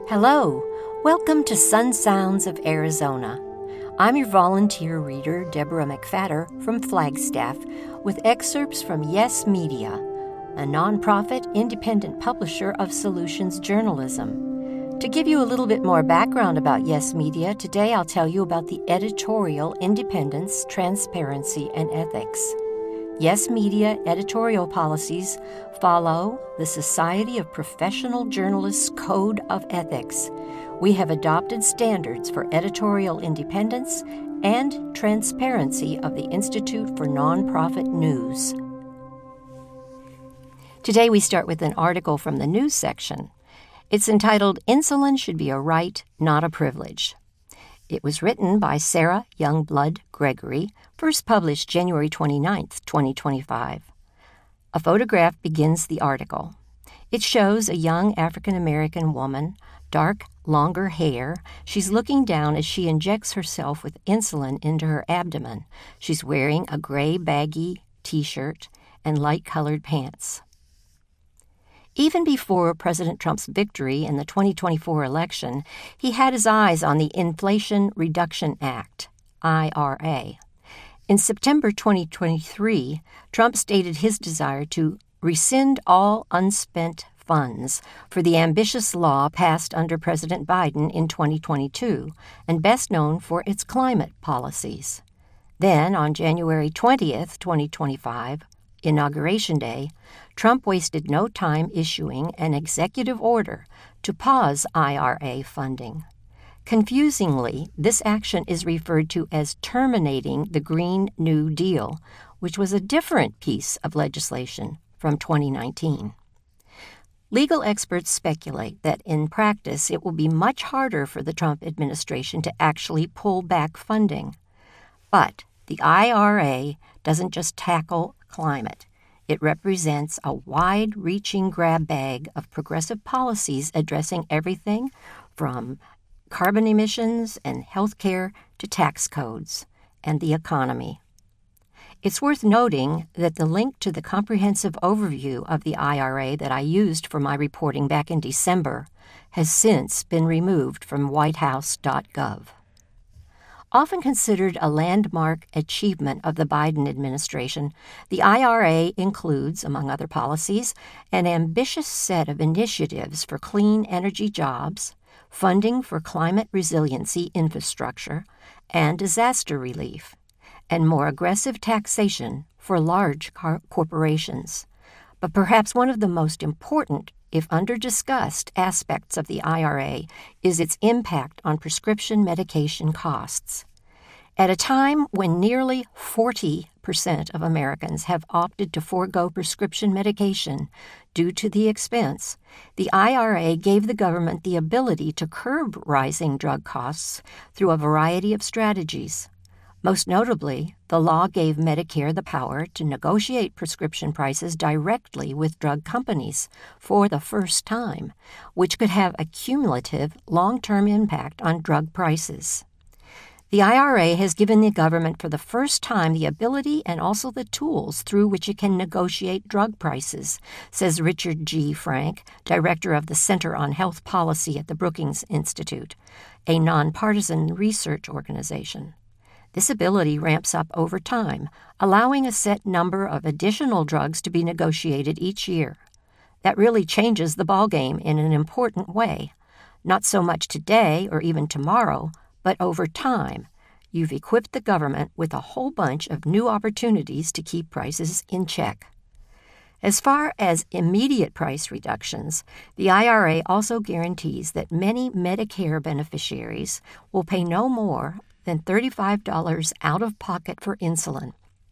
Hello, welcome to Sun Sounds of Arizona. I'm your volunteer reader, Deborah McFatter from Flagstaff, with excerpts from Yes Media, a nonprofit independent publisher of solutions journalism. To give you a little bit more background about Yes Media, today I'll tell you about the editorial independence, transparency, and ethics. Yes Media editorial policies follow the Society of Professional Journalists Code of Ethics. We have adopted standards for editorial independence and transparency of the Institute for Nonprofit News. Today we start with an article from the news section. It's entitled, "Insulin Should Be a Right, Not a Privilege." It was written by Sarah Youngblood Gregory, first published January 29, 2025. A photograph begins the article. It shows a young African-American woman, dark, longer hair. She's looking down as she injects herself with insulin into her abdomen. She's wearing a gray baggy t-shirt and light-colored pants. Even before President Trump's victory in the 2024 election, he had his eyes on the Inflation Reduction Act, IRA. In September 2023, Trump stated his desire to rescind all unspent funds for the ambitious law passed under President Biden in 2022, and best known for its climate policies. Then, on January 20th, 2025, Inauguration Day, Trump wasted no time issuing an executive order to pause IRA funding. Confusingly, this action is referred to as terminating the Green New Deal, which was a different piece of legislation from 2019. Legal experts speculate that in practice it will be much harder for the Trump administration to actually pull back funding. But the IRA doesn't just tackle climate. It represents a wide-reaching grab bag of progressive policies addressing everything from carbon emissions and health care to tax codes and the economy. It's worth noting that the link to the comprehensive overview of the IRA that I used for my reporting back in December has since been removed from whitehouse.gov. Often considered a landmark achievement of the Biden administration, the IRA includes, among other policies, an ambitious set of initiatives for clean energy jobs, funding for climate resiliency infrastructure and disaster relief, and more aggressive taxation for large corporations. But perhaps one of the most important, if under-discussed, aspects of the IRA is its impact on prescription medication costs. At a time when nearly 40% of Americans have opted to forego prescription medication due to the expense, the IRA gave the government the ability to curb rising drug costs through a variety of strategies. Most notably, the law gave Medicare the power to negotiate prescription prices directly with drug companies for the first time, which could have a cumulative long-term impact on drug prices. The IRA has given the government for the first time the ability and also the tools through which it can negotiate drug prices, says Richard G. Frank, director of the Center on Health Policy at the Brookings Institute, a nonpartisan research organization. This ability ramps up over time, allowing a set number of additional drugs to be negotiated each year. That really changes the ballgame in an important way. Not so much today or even tomorrow, but over time. You've equipped the government with a whole bunch of new opportunities to keep prices in check. As far as immediate price reductions, the IRA also guarantees that many Medicare beneficiaries will pay no more than $35 out of pocket for insulin.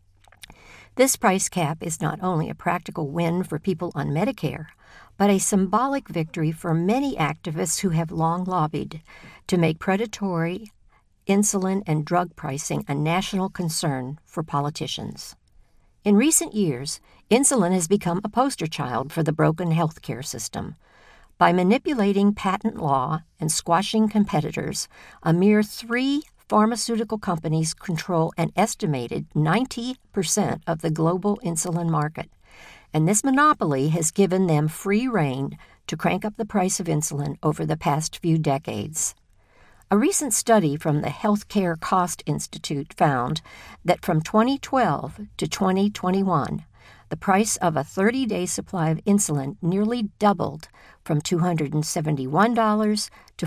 This price cap is not only a practical win for people on Medicare, but a symbolic victory for many activists who have long lobbied to make predatory insulin and drug pricing a national concern for politicians. In recent years, insulin has become a poster child for the broken healthcare system. By manipulating patent law and squashing competitors, a mere 3 pharmaceutical companies control an estimated 90% of the global insulin market, and this monopoly has given them free rein to crank up the price of insulin over the past few decades. A recent study from the Healthcare Cost Institute found that from 2012 to 2021, the price of a 30-day supply of insulin nearly doubled from $271 to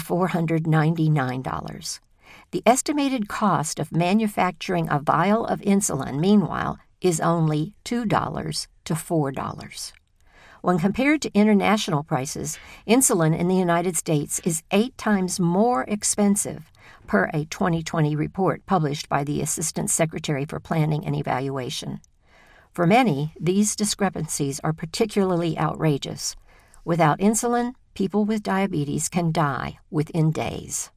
$499. The estimated cost of manufacturing a vial of insulin, meanwhile, is only $2 to $4. When compared to international prices, insulin in the United States is 8 times more expensive, per a 2020 report published by the Assistant Secretary for Planning and Evaluation. For many, these discrepancies are particularly outrageous. Without insulin, people with diabetes can die within days.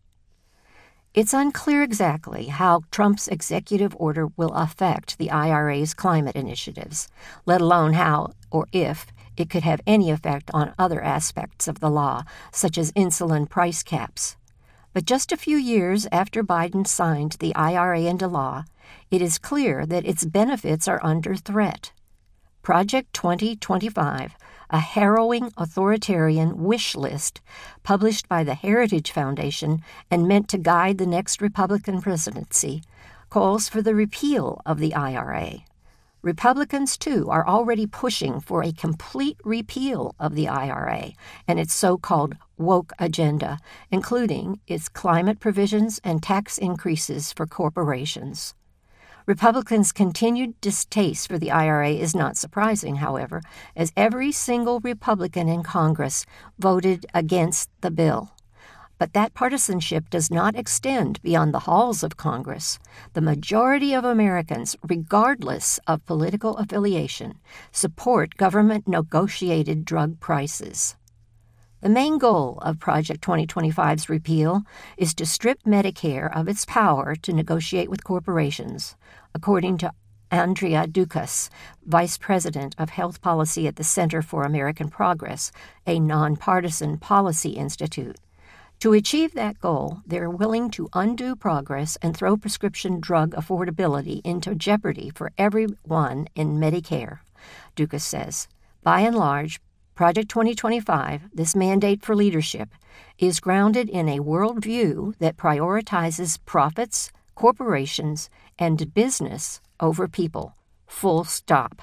It's unclear exactly how Trump's executive order will affect the IRA's climate initiatives, let alone how or if it could have any effect on other aspects of the law, such as insulin price caps. But just a few years after Biden signed the IRA into law, it is clear that its benefits are under threat. Project 2025, a harrowing authoritarian wish list published by the Heritage Foundation and meant to guide the next Republican presidency, calls for the repeal of the IRA. Republicans, too, are already pushing for a complete repeal of the IRA and its so-called woke agenda, including its climate provisions and tax increases for corporations. Republicans' continued distaste for the IRA is not surprising, however, as every single Republican in Congress voted against the bill. But that partisanship does not extend beyond the halls of Congress. The majority of Americans, regardless of political affiliation, support government-negotiated drug prices. The main goal of Project 2025's repeal is to strip Medicare of its power to negotiate with corporations, according to Andrea Dukas, Vice President of Health Policy at the Center for American Progress, a nonpartisan policy institute. To achieve that goal, they're willing to undo progress and throw prescription drug affordability into jeopardy for everyone in Medicare, Dukas says. By and large, Project 2025, this mandate for leadership, is grounded in a worldview that prioritizes profits, corporations, and business over people. Full stop.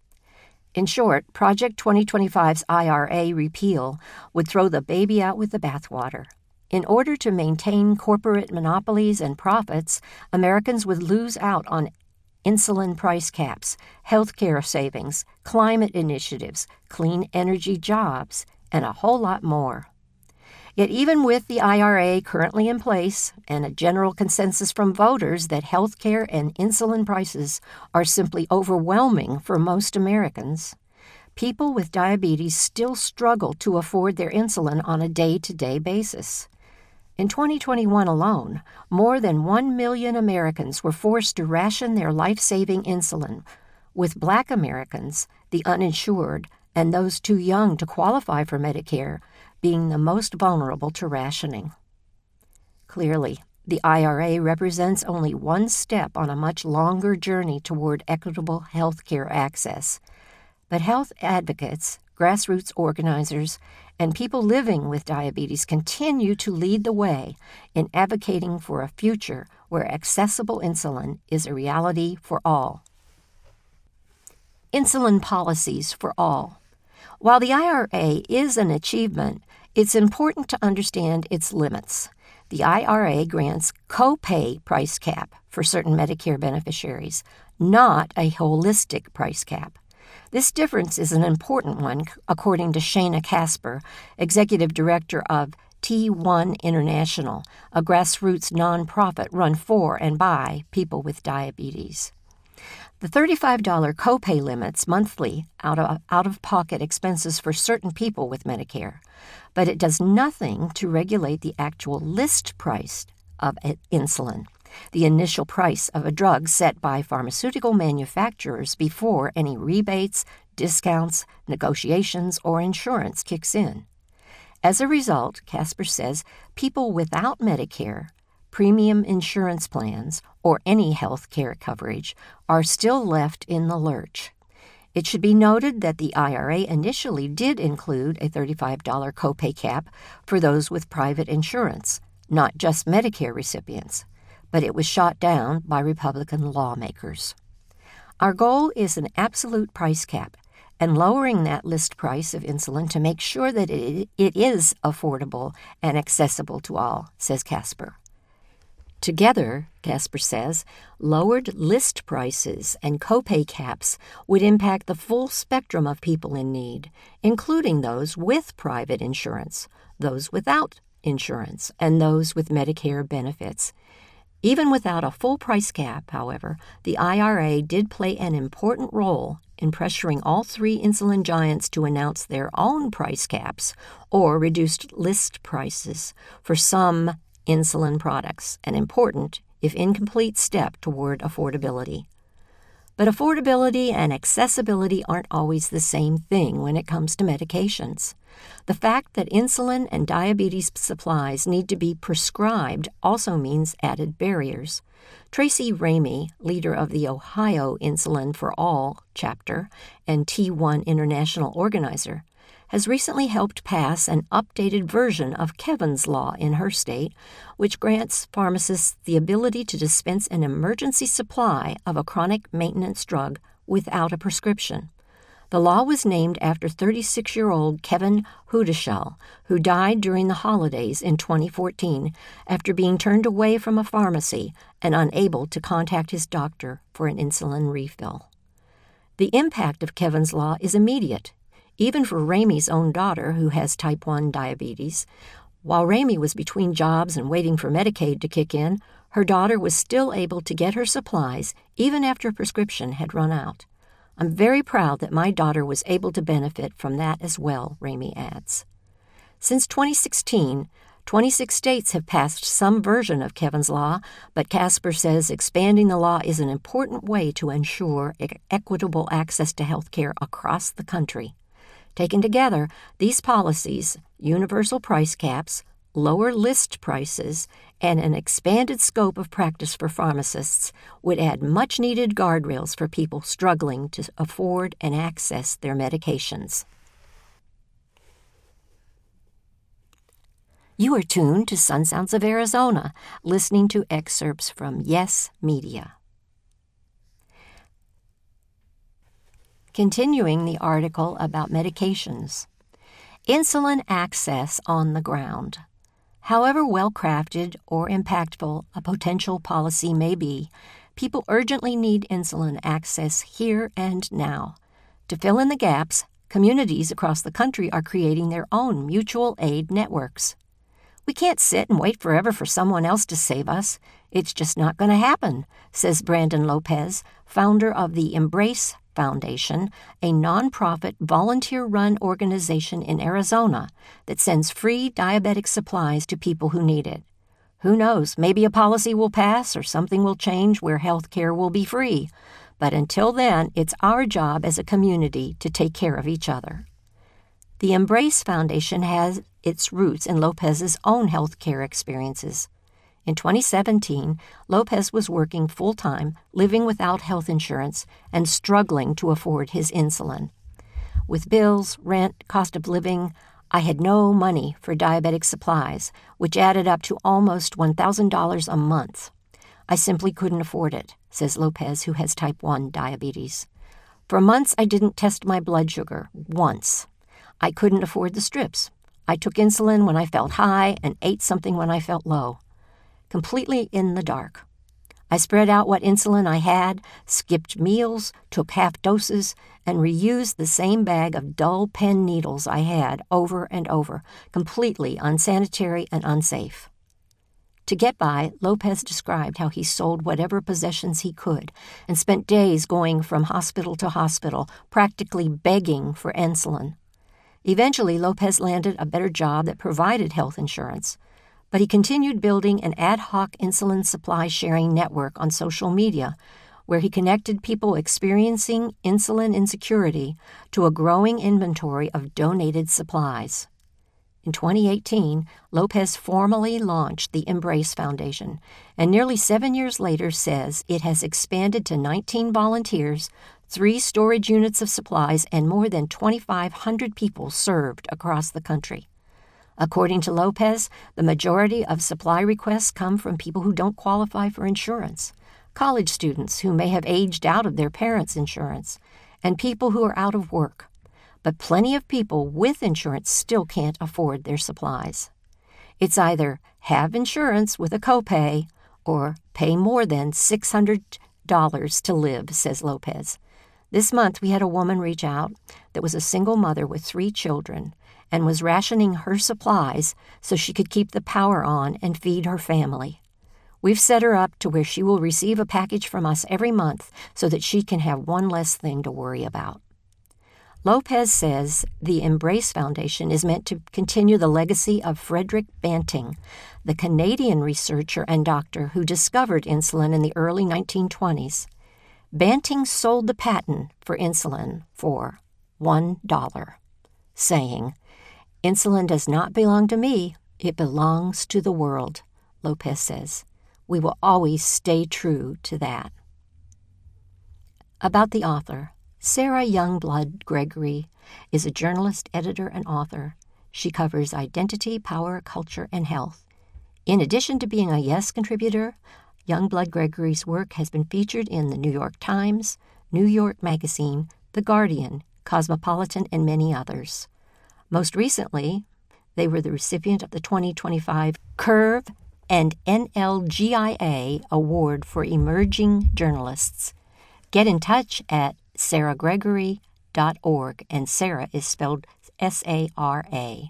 In short, Project 2025's IRA repeal would throw the baby out with the bathwater. In order to maintain corporate monopolies and profits, Americans would lose out on insulin price caps, health care savings, climate initiatives, clean energy jobs, and a whole lot more. Yet even with the IRA currently in place and a general consensus from voters that health care and insulin prices are simply overwhelming for most Americans, people with diabetes still struggle to afford their insulin on a day-to-day basis. In 2021 alone, more than 1 million Americans were forced to ration their life-saving insulin, with Black Americans, the uninsured, and those too young to qualify for Medicare being the most vulnerable to rationing. Clearly, the IRA represents only one step on a much longer journey toward equitable health care access. But health advocates, grassroots organizers, and people living with diabetes continue to lead the way in advocating for a future where accessible insulin is a reality for all. Insulin policies for all. While the IRA is an achievement, it's important to understand its limits. The IRA grants co-pay price cap for certain Medicare beneficiaries, not a holistic price cap. This difference is an important one, according to Shana Casper, executive director of T1 International, a grassroots nonprofit run for and by people with diabetes. The $35 copay limits monthly out-of-pocket expenses for certain people with Medicare, but it does nothing to regulate the actual list price of insulin, the initial price of a drug set by pharmaceutical manufacturers before any rebates, discounts, negotiations, or insurance kicks in. As a result, Casper says, people without Medicare, premium insurance plans, or any health care coverage are still left in the lurch. It should be noted that the IRA initially did include a $35 copay cap for those with private insurance, not just Medicare recipients, but it was shot down by Republican lawmakers. Our goal is an absolute price cap and lowering that list price of insulin to make sure that it is affordable and accessible to all, says Casper. Together, Casper says, lowered list prices and copay caps would impact the full spectrum of people in need, including those with private insurance, those without insurance, and those with Medicare benefits. Even without a full price cap, however, the IRA did play an important role in pressuring all three insulin giants to announce their own price caps or reduced list prices for some insulin products, an important, if incomplete, step toward affordability. But affordability and accessibility aren't always the same thing when it comes to medications. The fact that insulin and diabetes supplies need to be prescribed also means added barriers. Tracy Ramey, leader of the Ohio Insulin for All chapter and T1 International organizer, has recently helped pass an updated version of Kevin's Law in her state, which grants pharmacists the ability to dispense an emergency supply of a chronic maintenance drug without a prescription. The law was named after 36-year-old Kevin Hudeshell, who died during the holidays in 2014 after being turned away from a pharmacy and unable to contact his doctor for an insulin refill. The impact of Kevin's Law is immediate, even for Ramey's own daughter, who has type 1 diabetes. While Ramey was between jobs and waiting for Medicaid to kick in, her daughter was still able to get her supplies even after a prescription had run out. I'm very proud that my daughter was able to benefit from that as well, Ramey adds. Since 2016, 26 states have passed some version of Kevin's Law, but Casper says expanding the law is an important way to ensure equitable access to health care across the country. Taken together, these policies, universal price caps, lower list prices, and an expanded scope of practice for pharmacists, would add much-needed guardrails for people struggling to afford and access their medications. You are tuned to Sun Sounds of Arizona, listening to excerpts from Yes Media. Continuing the article about medications. Insulin access on the ground. However well-crafted or impactful a potential policy may be, people urgently need insulin access here and now. To fill in the gaps, communities across the country are creating their own mutual aid networks. We can't sit and wait forever for someone else to save us. It's just not going to happen, says Brandon Lopez, founder of the Embrace Foundation, a nonprofit volunteer-run organization in Arizona that sends free diabetic supplies to people who need it. Who knows, maybe a policy will pass or something will change where health care will be free. But until then, it's our job as a community to take care of each other. The Embrace Foundation has its roots in Lopez's own health care experiences. In 2017, Lopez was working full-time, living without health insurance, and struggling to afford his insulin. With bills, rent, cost of living, I had no money for diabetic supplies, which added up to almost $1,000 a month. I simply couldn't afford it, says Lopez, who has type 1 diabetes. For months, I didn't test my blood sugar, once. I couldn't afford the strips. I took insulin when I felt high and ate something when I felt low. Completely in the dark. I spread out what insulin I had, skipped meals, took half doses, and reused the same bag of dull pen needles I had over and over, completely unsanitary and unsafe. To get by, Lopez described how he sold whatever possessions he could and spent days going from hospital to hospital, practically begging for insulin. Eventually, Lopez landed a better job that provided health insurance, but he continued building an ad hoc insulin supply sharing network on social media, where he connected people experiencing insulin insecurity to a growing inventory of donated supplies. In 2018, Lopez formally launched the Embrace Foundation, and nearly 7 years later says it has expanded to 19 volunteers, 3 storage units of supplies, and more than 2,500 people served across the country. According to Lopez, the majority of supply requests come from people who don't qualify for insurance, college students who may have aged out of their parents' insurance, and people who are out of work. But plenty of people with insurance still can't afford their supplies. It's either have insurance with a copay or pay more than $600 to live, says Lopez. This month we had a woman reach out that was a single mother with 3 children and was rationing her supplies so she could keep the power on and feed her family. We've set her up to where she will receive a package from us every month so that she can have one less thing to worry about. Lopez says the Embrace Foundation is meant to continue the legacy of Frederick Banting, the Canadian researcher and doctor who discovered insulin in the early 1920s. Banting sold the patent for insulin for $1, saying, "Insulin does not belong to me, it belongs to the world," Lopez says. We will always stay true to that. About the author, Sarah Youngblood Gregory is a journalist, editor, and author. She covers identity, power, culture, and health. In addition to being a Yes contributor, Youngblood Gregory's work has been featured in the New York Times, New York Magazine, The Guardian, Cosmopolitan, and many others. Most recently, they were the recipient of the 2025 Curve and NLGIA Award for Emerging Journalists. Get in touch at sarahgregory.org, and Sarah is spelled S-A-R-A.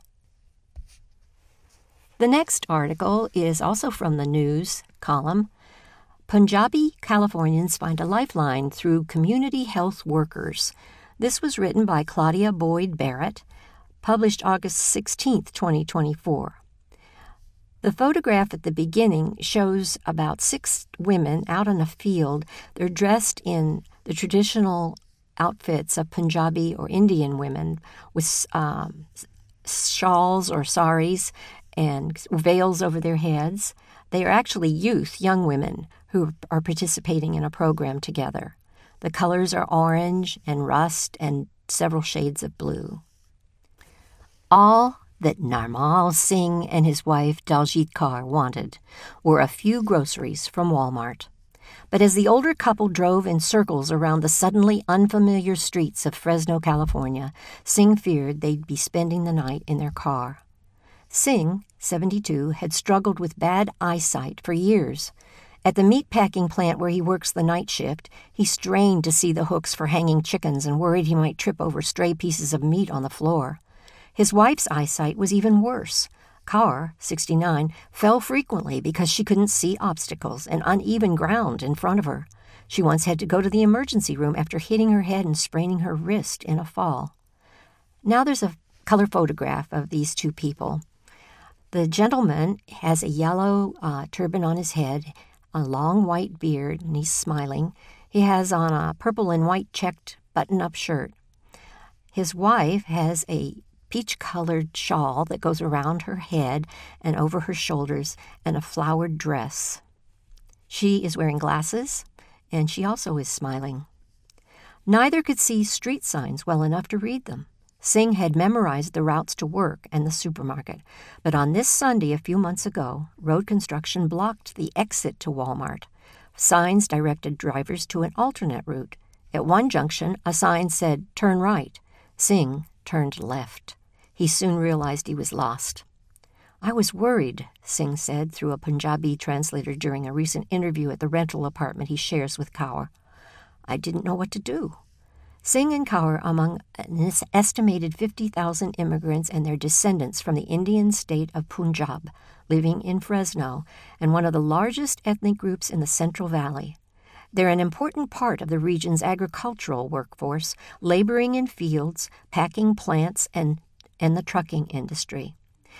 The next article is also from the news column. Punjabi Californians find a lifeline through community health workers. This was written by Claudia Boyd Barrett, published August 16, 2024. The photograph at the beginning shows about 6 women out in a field. They're dressed in the traditional outfits of Punjabi or Indian women with shawls or saris and veils over their heads. They are actually youth, young women who are participating in a program together. The colors are orange and rust and several shades of blue. All that Narmal Singh and his wife Daljit Kaur wanted were a few groceries from Walmart. But as the older couple drove in circles around the suddenly unfamiliar streets of Fresno, California, Singh feared they'd be spending the night in their car. Singh, 72, had struggled with bad eyesight for years. At the meatpacking plant where he works the night shift, he strained to see the hooks for hanging chickens and worried he might trip over stray pieces of meat on the floor. His wife's eyesight was even worse. Kaur, 69, fell frequently because she couldn't see obstacles and uneven ground in front of her. She once had to go to the emergency room after hitting her head and spraining her wrist in a fall. Now there's a color photograph of these 2 people. The gentleman has a yellow turban on his head, a long white beard, and he's smiling. He has on a purple and white checked button-up shirt. His wife has a peach-colored shawl that goes around her head and over her shoulders and a flowered dress. She is wearing glasses, and she also is smiling. Neither could see street signs well enough to read them. Singh had memorized the routes to work and the supermarket, but on this Sunday a few months ago, road construction blocked the exit to Walmart. Signs directed drivers to an alternate route. At one junction, a sign said, "Turn right." Singh turned left. He soon realized he was lost. "I was worried," Singh said through a Punjabi translator during a recent interview at the rental apartment he shares with Kaur. "I didn't know what to do." Singh and Kaur are among an estimated 50,000 immigrants and their descendants from the Indian state of Punjab, living in Fresno, and one of the largest ethnic groups in the Central Valley. They're an important part of the region's agricultural workforce, laboring in fields, packing plants, and the trucking industry.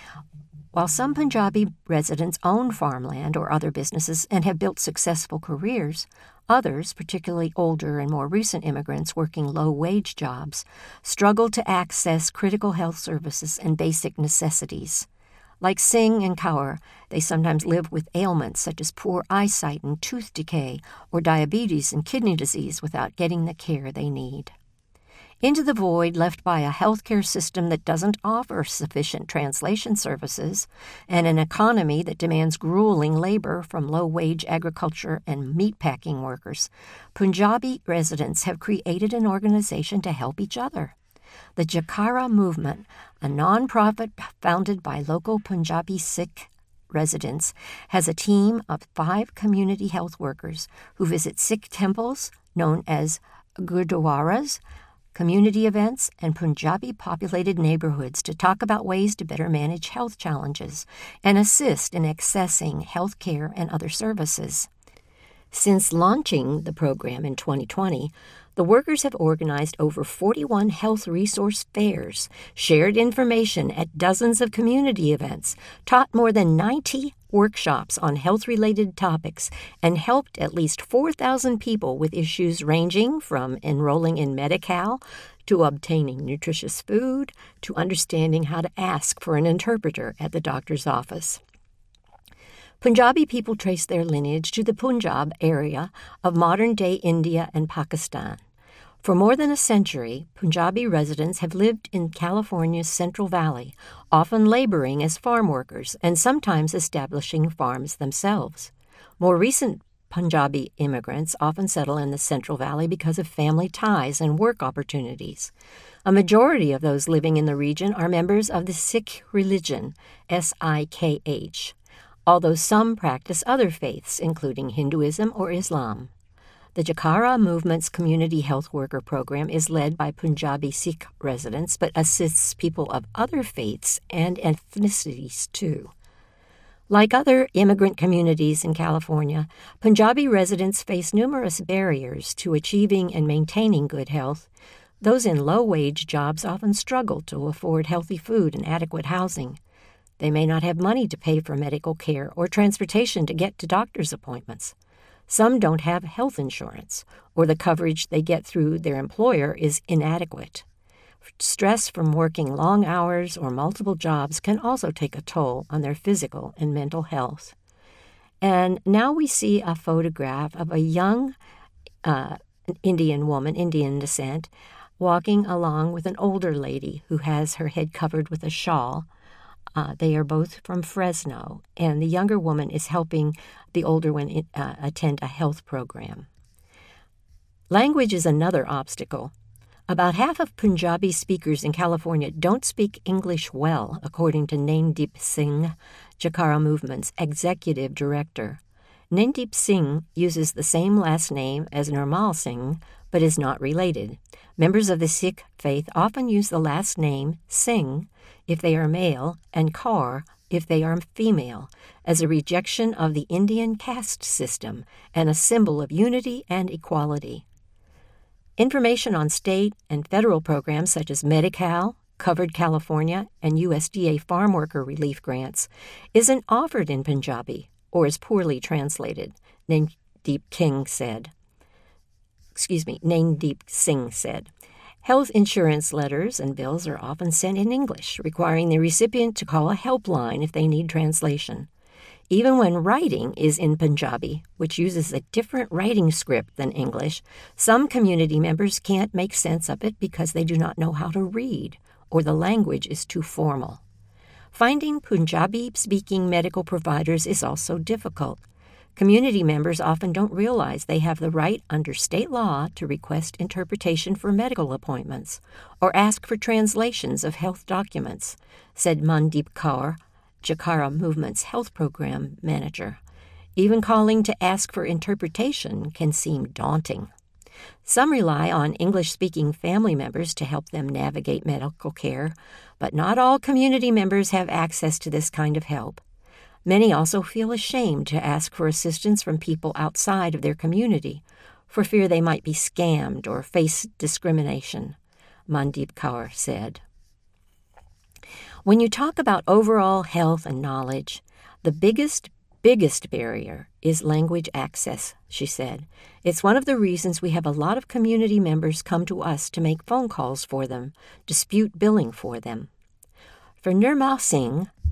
While some Punjabi residents own farmland or other businesses and have built successful careers, others, particularly older and more recent immigrants working low-wage jobs, struggle to access critical health services and basic necessities. Like Singh and Kaur, they sometimes live with ailments such as poor eyesight and tooth decay or diabetes and kidney disease without getting the care they need. Into the void left by a healthcare system that doesn't offer sufficient translation services and an economy that demands grueling labor from low-wage agriculture and meatpacking workers, Punjabi residents have created an organization to help each other. The Jakhara Movement, a non-profit founded by local Punjabi Sikh residents, has a team of 5 community health workers who visit Sikh temples, known as gurdwaras, community events, and Punjabi-populated neighborhoods to talk about ways to better manage health challenges and assist in accessing health care and other services. Since launching the program in 2020, the workers have organized over 41 health resource fairs, shared information at dozens of community events, taught more than 90 workshops on health-related topics, and helped at least 4,000 people with issues ranging from enrolling in Medi-Cal to obtaining nutritious food to understanding how to ask for an interpreter at the doctor's office. Punjabi people trace their lineage to the Punjab area of modern-day India and Pakistan. For more than a century, Punjabi residents have lived in California's Central Valley, often laboring as farm workers and sometimes establishing farms themselves. More recent Punjabi immigrants often settle in the Central Valley because of family ties and work opportunities. A majority of those living in the region are members of the Sikh religion, Sikh, although some practice other faiths, including Hinduism or Islam. The Jakhara Movement's community health worker program is led by Punjabi Sikh residents, but assists people of other faiths and ethnicities too. Like other immigrant communities in California, Punjabi residents face numerous barriers to achieving and maintaining good health. Those in low-wage jobs often struggle to afford healthy food and adequate housing. They may not have money to pay for medical care or transportation to get to doctor's appointments. Some don't have health insurance, or the coverage they get through their employer is inadequate. Stress from working long hours or multiple jobs can also take a toll on their physical and mental health. And now we see a photograph of a young Indian woman, Indian descent, walking along with an older lady who has her head covered with a shawl. They are both from Fresno, and the younger woman is helping the older one attend a health program. Language is another obstacle. About half of Punjabi speakers in California don't speak English well, according to Naindeep Singh, Jakhara Movement's executive director. Naindeep Singh uses the same last name as Nirmal Singh, but is not related. Members of the Sikh faith often use the last name Singh if they are male and Kaur if they are female, as a rejection of the Indian caste system and a symbol of unity and equality. Information on state and federal programs such as Medi-Cal, Covered California, and USDA farm worker relief grants isn't offered in Punjabi or is poorly translated, Naindeep Singh said. Health insurance letters and bills are often sent in English, requiring the recipient to call a helpline if they need translation. Even when writing is in Punjabi, which uses a different writing script than English, some community members can't make sense of it because they do not know how to read, or the language is too formal. Finding Punjabi-speaking medical providers is also difficult. Community members often don't realize they have the right under state law to request interpretation for medical appointments or ask for translations of health documents, said Mandeep Kaur, Jakhara Movement's health program manager. Even calling to ask for interpretation can seem daunting. Some rely on English-speaking family members to help them navigate medical care, but not all community members have access to this kind of help. Many also feel ashamed to ask for assistance from people outside of their community for fear they might be scammed or face discrimination, Mandeep Kaur said. When you talk about overall health and knowledge, the biggest barrier is language access, she said. It's one of the reasons we have a lot of community members come to us to make phone calls for them, dispute billing for them. For Nirmal Singh,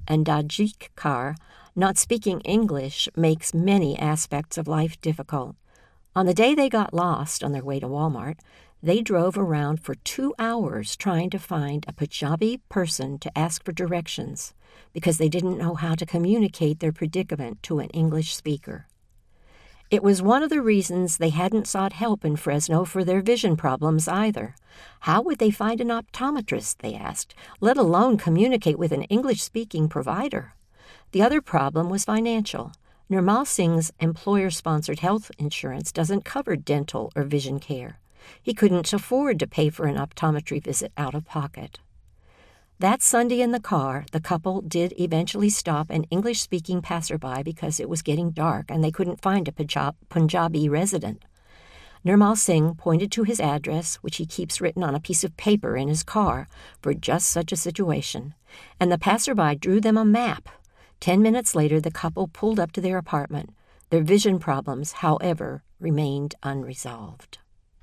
and Dajikar, not speaking English makes many aspects of life difficult. On the day they got lost on their way to Walmart, they drove around for 2 hours trying to find a Punjabi person to ask for directions because they didn't know how to communicate their predicament to an English speaker. It was one of the reasons they hadn't sought help in Fresno for their vision problems either. How would they find an optometrist, they asked, let alone communicate with an English-speaking provider? The other problem was financial. Nirmal Singh's employer-sponsored health insurance doesn't cover dental or vision care. He couldn't afford to pay for an optometry visit out of pocket. That Sunday in the car, the couple did eventually stop an English-speaking passerby because it was getting dark and they couldn't find a Punjabi resident. Nirmal Singh pointed to his address, which he keeps written on a piece of paper in his car, for just such a situation, and the passerby drew them a map. 10 minutes later, the couple pulled up to their apartment. Their vision problems, however, remained unresolved.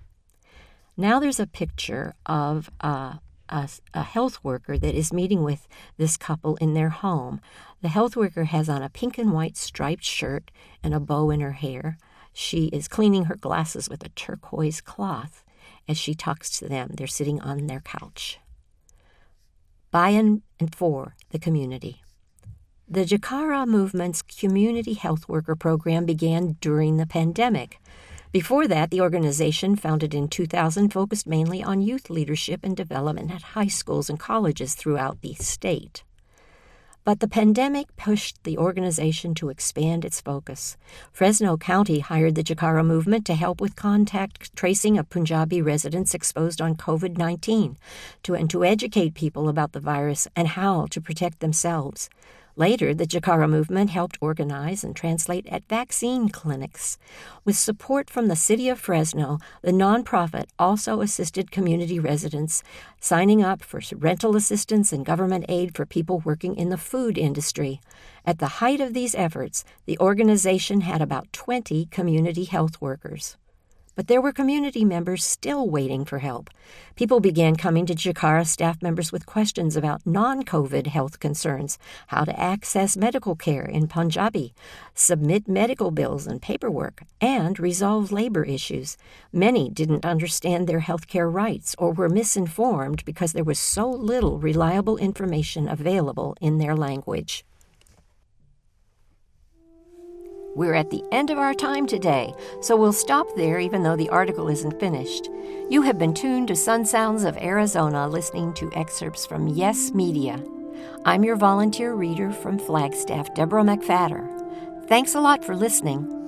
Now there's a picture of a health worker that is meeting with this couple in their home. The health worker has on a pink and white striped shirt and a bow in her hair. She is cleaning her glasses with a turquoise cloth as she talks to them. They're sitting on their couch. By and for the community. The Jakara Movement's community health worker program began during the pandemic. Before that, the organization, founded in 2000, focused mainly on youth leadership and development at high schools and colleges throughout the state. But the pandemic pushed the organization to expand its focus. Fresno County hired the Jakara Movement to help with contact tracing of Punjabi residents exposed on COVID-19 and to educate people about the virus and how to protect themselves. Later, the Jakara Movement helped organize and translate at vaccine clinics. With support from the city of Fresno, the nonprofit also assisted community residents signing up for rental assistance and government aid for people working in the food industry. At the height of these efforts, the organization had about 20 community health workers. But there were community members still waiting for help. People began coming to Jakara staff members with questions about non-COVID health concerns, how to access medical care in Punjabi, submit medical bills and paperwork, and resolve labor issues. Many didn't understand their health care rights or were misinformed because there was so little reliable information available in their language. We're at the end of our time today, so we'll stop there even though the article isn't finished. You have been tuned to Sun Sounds of Arizona, listening to excerpts from Yes Media. I'm your volunteer reader from Flagstaff, Deborah McFadder. Thanks a lot for listening.